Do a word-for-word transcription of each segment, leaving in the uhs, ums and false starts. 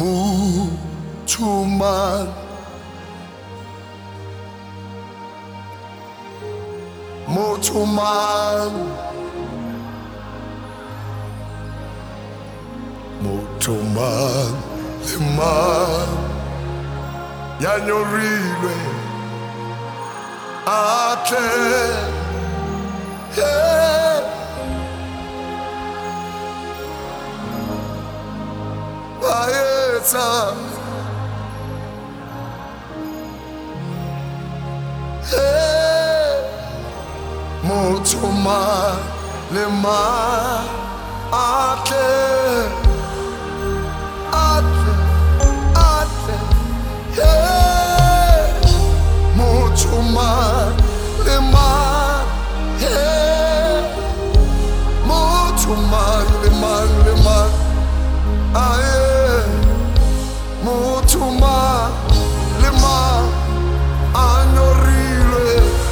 Mutuman, Mutuman, Mutuman, Liman, Yanyorilwe, Ate, hey, Baeta, hey, Mutuman, Liman, Ate, Ate, Ate, hey, Mutuman, Liman, hey, Mutuman, Liman, Liman, aye, Mutuman, Liman, Anorile,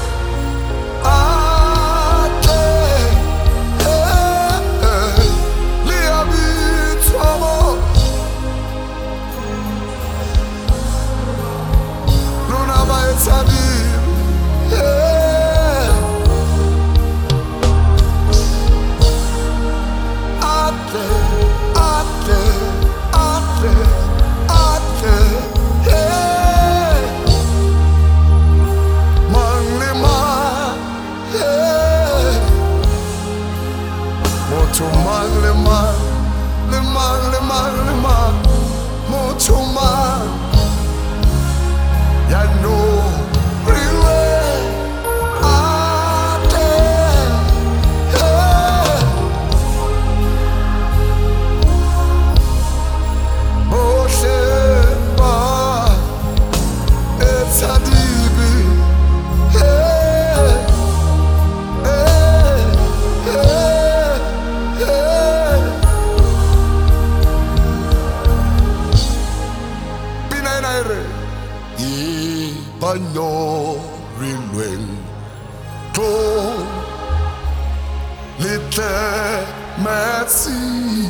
Ate, hey, hey, Liabi, Tomo, Luna Baetadi, hey, Ate, Ate, Ate, Ate, hey, Manglima, hey, Mutuman, Liman, Liman, Liman, Liman, Mutuman, ya know, Riwe, Ate, hey, Osheba, Etadibi, hey, hey, hey, hey. Binaire, Ibanyo, Rilwen, To, Lite, Merci.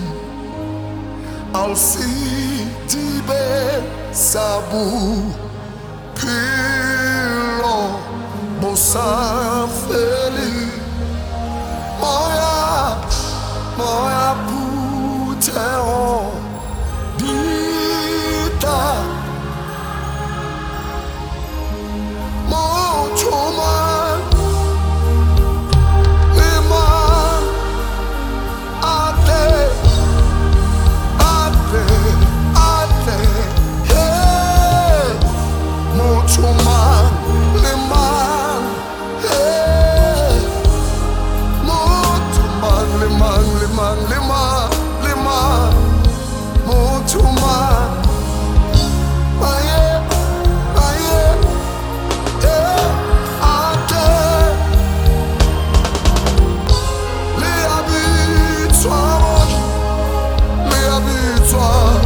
I'll see Tibe Sabu Pilo Bosa Feli Moya Moya Puteo Dita Mochoman Liman Ate Ate, Ate, hey, Mutuman, Liman, hey, Mutuman, Liman, Liman, Liman, Liman, Mutuman, aye, aye, hey, Ate, Liabi, Twamon, Liabi, Twamon.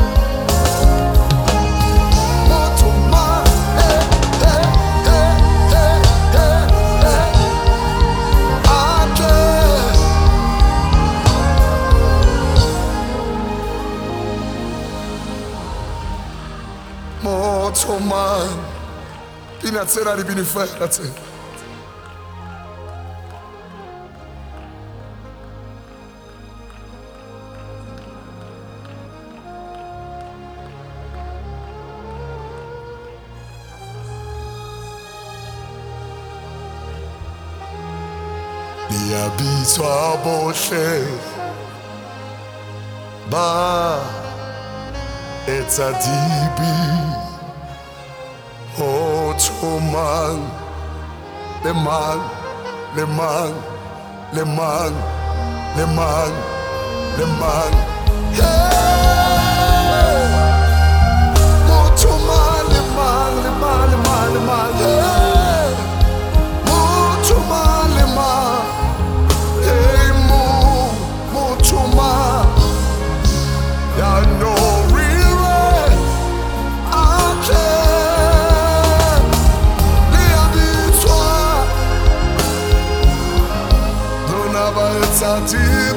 Mutuman, hey, hey, hey, hey, hey, hey, Ate, Mutuman, Pinatsera di Biniferte. Liabitwa Boshe, Ba, Etadibi, Mutuman, Liman, Liman, Liman, Liman, Liman, hey, Mutuman, Liman, Liman, Liman, Liman, hey, Mutuman, Liman, hey, Mu, Mutuman, ya know real, Ate, Liabi, Twa, Luna Baetadi.